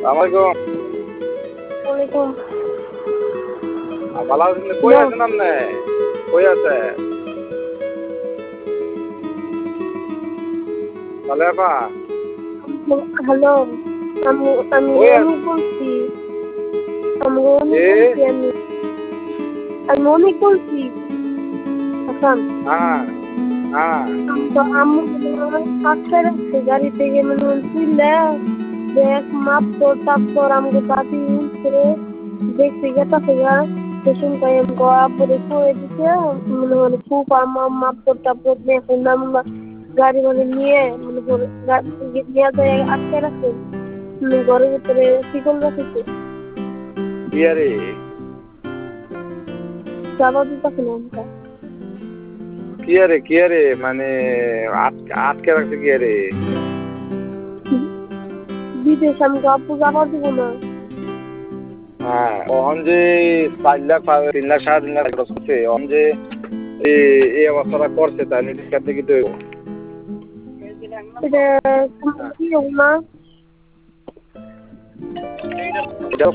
সালামালাইকুম। ওয়ালাইকুম। ভালো আছেন? কই আছেন আপনি? কই আছে সালেফা? হ্যালো, আমি কই অনেক বলছি। আমি অনেক বলছি। হাসান, হ্যাঁ হ্যাঁ। তো আম্মু আটকে রাখছে গাড়ি থেকে, মানে তুললে দেখ মাপতর টাপতর আমাকে দাদি উঠছে দেখতে গেছে গা স্টেশন টাইম আব্বুরে শুয়ে দিছে, মানে খুব মাপতর টাপতর দেখে নাম গাড়ি মানে নিয়ে নিয়ে যায় আটকে রাখছে ঘরের ভিতরে শিকল রাখছে। কি আরে যাওয়া দিতেছে না আমাকে। কি আরে মানে আটকে রাখছে কি আরে? বিদেশ আমাকে আব্বু যাওয়া দিব না। হ্যাঁ, ওহন যে 4 লাখ 3 লাখ 3.5 লাখ খরচ করছে, ওহন যে এই অবস্থাটা করছে তাই নিয়ে কাছে কি তো এটা কি মা?